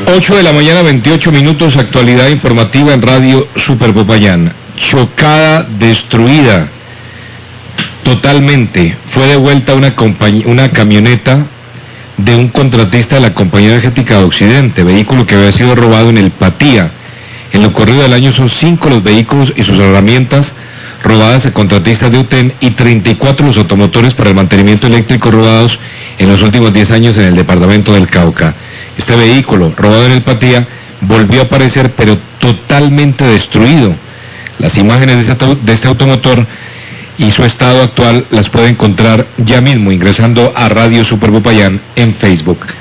8 de la mañana, 28 minutos, actualidad informativa en Radio Super Popayán. Chocada, destruida totalmente. Fue devuelta una camioneta de un contratista de la Compañía Energética de Occidente, vehículo que había sido robado en el Patía. En lo corrido del año son 5 los vehículos y sus herramientas robadas a contratistas de UTEN y 34 los automotores para el mantenimiento eléctrico robados en los últimos 10 años en el departamento del Cauca. Este vehículo, robado en el Patía, volvió a aparecer, pero totalmente destruido. Las imágenes de este automotor y su estado actual las puede encontrar ya mismo ingresando a Radio Super Popayán en Facebook.